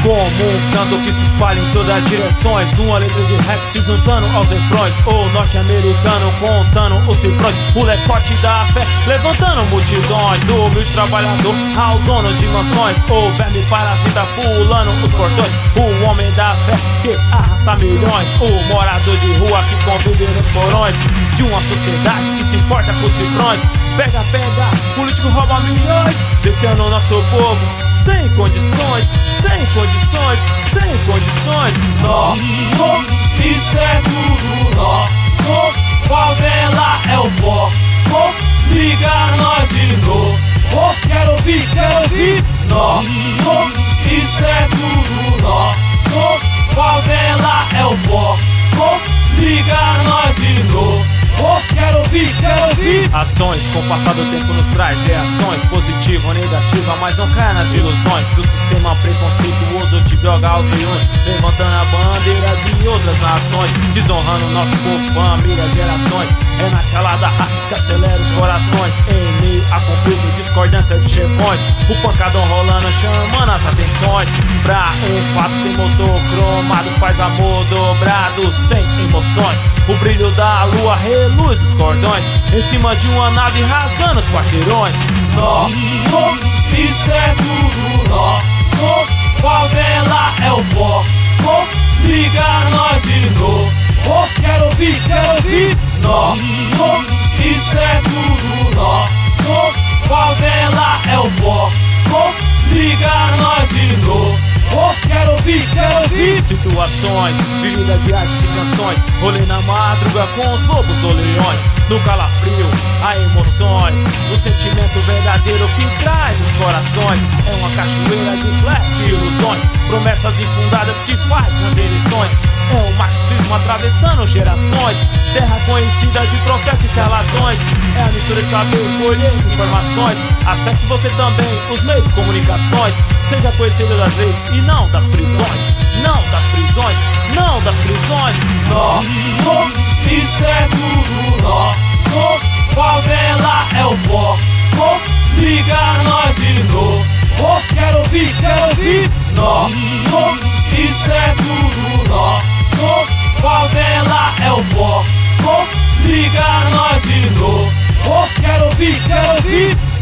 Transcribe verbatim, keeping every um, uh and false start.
Como um canto que se espalha em todas as direções, uma letra de rap se juntando aos refrões. O norte-americano contando os cifrões, o lecote da fé levantando multidões. Do humilde trabalhador ao dono de mansões, o verme parasita pulando os portões. O homem da fé que arrasta milhões, o morador de rua que convive nos porões de uma sociedade que se importa com cifrões. Pega, pega, político rouba milhões, deixando o nosso povo sem condições, sem condições, sem condições. Nosso, isso é tudo nosso. Favela é o foco, liga nós de novo. Quero ouvir, quero ouvir. Nosso, isso é tudo nosso. Favela é o foco, liga nós de novo. Quero ouvir, quero ouvir. Ações com o passar do tempo nos traz reações, positiva ou negativa, mas não caia nas ilusões do sistema preconceituoso te joga aos leões, levantando a bandeira de outras nações, desonrando nosso povo, família, gerações. É na calada que acelera os corações, em meio a conflito, discordância de chefões, o pancadão rolando, chamando as atenções pra um fato que motor cromado faz amor dobrado, sem emoções. O brilho da lua reluz os cordões em cima de uma nave rasgando os quarteirões. Nosso, isso é tudo nosso. Favela é o foco, liga nós de novo. Quero ouvir, quero ouvir. Nosso, isso é tudo nosso. Favela é o foco, liga nós de novo. Quero ouvir, quero ouvir. Situações, vividas de artes e canções, rolê na madruga com os lobos ou leões. No calafrio, há emoções, o sentimento verdadeiro que traz os corações. É uma cachoeira de flash e ilusões, promessas infundadas que faz nas eleições. É o marxismo atravessando gerações, terra conhecida de profetas e charlatões. É a mistura de saber colher informações. Acesse você também os meios de comunicações, seja conhecido das leis e não das prisões, não das prisões, não das prisões. Nosso, isso é tudo nosso. Favela é o foco, liga nós de novo. Quero ouvir, quero ouvir. Nosso, isso é tudo nosso. Favela é o foco, liga nós de novo. Quero ouvir, quero ouvir.